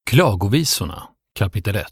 Klagovisorna, kapitel 1.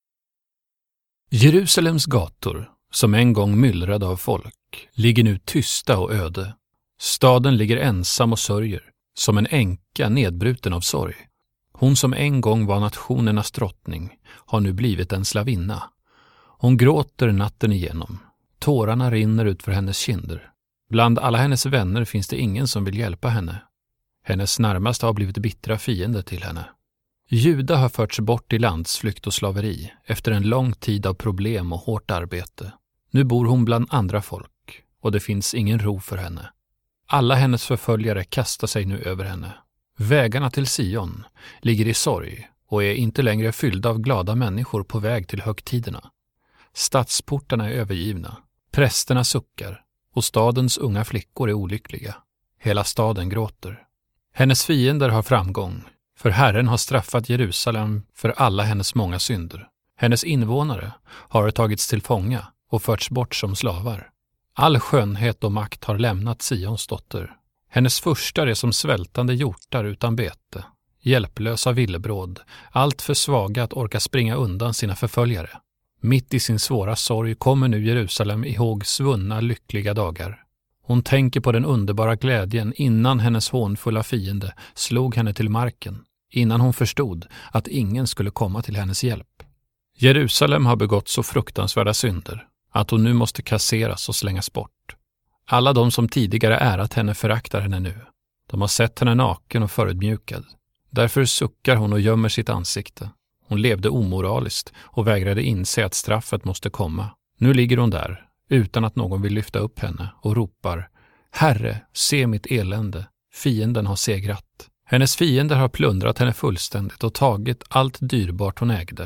Jerusalems gator, som en gång myllrade av folk, ligger nu tysta och öde. Staden ligger ensam och sörjer, som en änka nedbruten av sorg. Hon som en gång var nationernas drottning har nu blivit en slavinna. Hon gråter natten igenom. Tårarna rinner ut för hennes kinder. Bland alla hennes vänner finns det ingen som vill hjälpa henne. Hennes närmaste har blivit bittra fiender till henne. Juda har förts bort i landsflykt och slaveri efter en lång tid av problem och hårt arbete. Nu bor hon bland andra folk och det finns ingen ro för henne. Alla hennes förföljare kastar sig nu över henne. Vägarna till Sion ligger i sorg och är inte längre fyllda av glada människor på väg till högtiderna. Stadsportarna är övergivna, prästerna suckar och stadens unga flickor är olyckliga. Hela staden gråter. Hennes fiender har framgång. För Herren har straffat Jerusalem för alla hennes många synder. Hennes invånare har tagits till fånga och förts bort som slavar. All skönhet och makt har lämnat Sions dotter. Hennes furstar är som svältande hjortar utan bete, hjälplösa villebråd, allt för svaga att orka springa undan sina förföljare. Mitt i sin svåra sorg kommer nu Jerusalem ihåg svunna lyckliga dagar. Hon tänker på den underbara glädjen innan hennes hånfulla fiende slog henne till marken, innan hon förstod att ingen skulle komma till hennes hjälp. Jerusalem har begått så fruktansvärda synder att hon nu måste kasseras och slängas bort. Alla de som tidigare ärat henne föraktar henne nu. De har sett henne naken och förödmjukad. Därför suckar hon och gömmer sitt ansikte. Hon levde omoraliskt och vägrade inse att straffet måste komma. Nu ligger hon där, utan att någon vill lyfta upp henne och ropar: Herre, se mitt elände, fienden har segrat. Hennes fiender har plundrat henne fullständigt och tagit allt dyrbart hon ägde.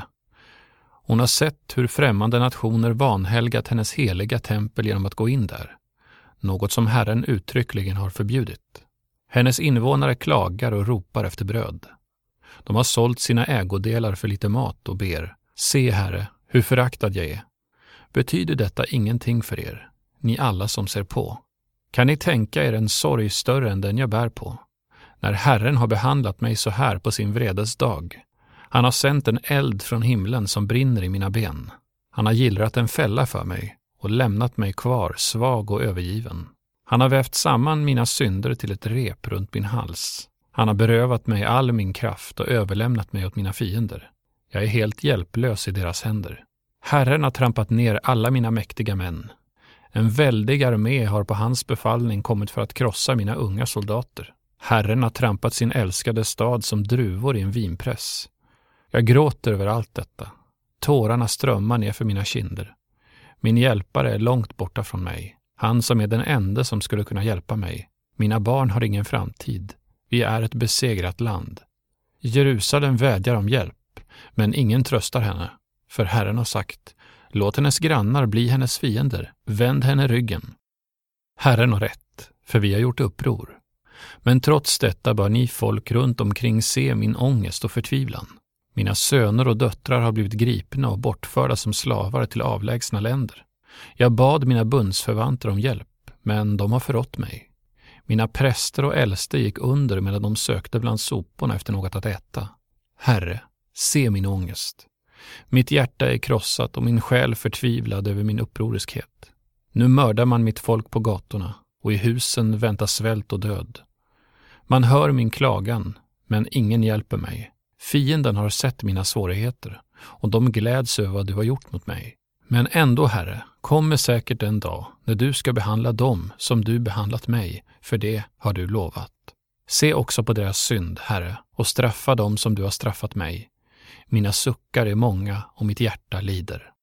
Hon har sett hur främmande nationer vanhelgat hennes heliga tempel genom att gå in där, något som Herren uttryckligen har förbjudit. Hennes invånare klagar och ropar efter bröd. De har sålt sina ägodelar för lite mat och ber: Se, Herre, hur föraktad jag är. Betyder detta ingenting för er, ni alla som ser på? Kan ni tänka er en sorg större än den jag bär på? När Herren har behandlat mig så här på sin vredes dag. Han har sänt en eld från himlen som brinner i mina ben. Han har gillrat en fälla för mig och lämnat mig kvar svag och övergiven. Han har vävt samman mina synder till ett rep runt min hals. Han har berövat mig all min kraft och överlämnat mig åt mina fiender. Jag är helt hjälplös i deras händer. Herren har trampat ner alla mina mäktiga män. En väldig armé har på hans befallning kommit för att krossa mina unga soldater. Herren har trampat sin älskade stad som druvor i en vinpress. Jag gråter över allt detta. Tårarna strömmar ner för mina kinder. Min hjälpare är långt borta från mig. Han som är den enda som skulle kunna hjälpa mig. Mina barn har ingen framtid. Vi är ett besegrat land. Jerusalem vädjar om hjälp, men ingen tröstar henne. För Herren har sagt: låt hennes grannar bli hennes fiender. Vänd henne ryggen. Herren har rätt, för vi har gjort uppror. Men trots detta bör ni folk runt omkring se min ångest och förtvivlan. Mina söner och döttrar har blivit gripna och bortförda som slavar till avlägsna länder. Jag bad mina bundsförvanter om hjälp, men de har förrått mig. Mina präster och äldste gick under medan de sökte bland soporna efter något att äta. Herre, se min ångest. Mitt hjärta är krossat och min själ förtvivlad över min upproriskhet. Nu mördar man mitt folk på gatorna och i husen väntar svält och död. Man hör min klagan, men ingen hjälper mig. Fienden har sett mina svårigheter och de gläds över vad du har gjort mot mig. Men ändå, Herre, kommer säkert en dag när du ska behandla dem som du behandlat mig, för det har du lovat. Se också på deras synd, Herre, och straffa dem som du har straffat mig. Mina suckar är många och mitt hjärta lider.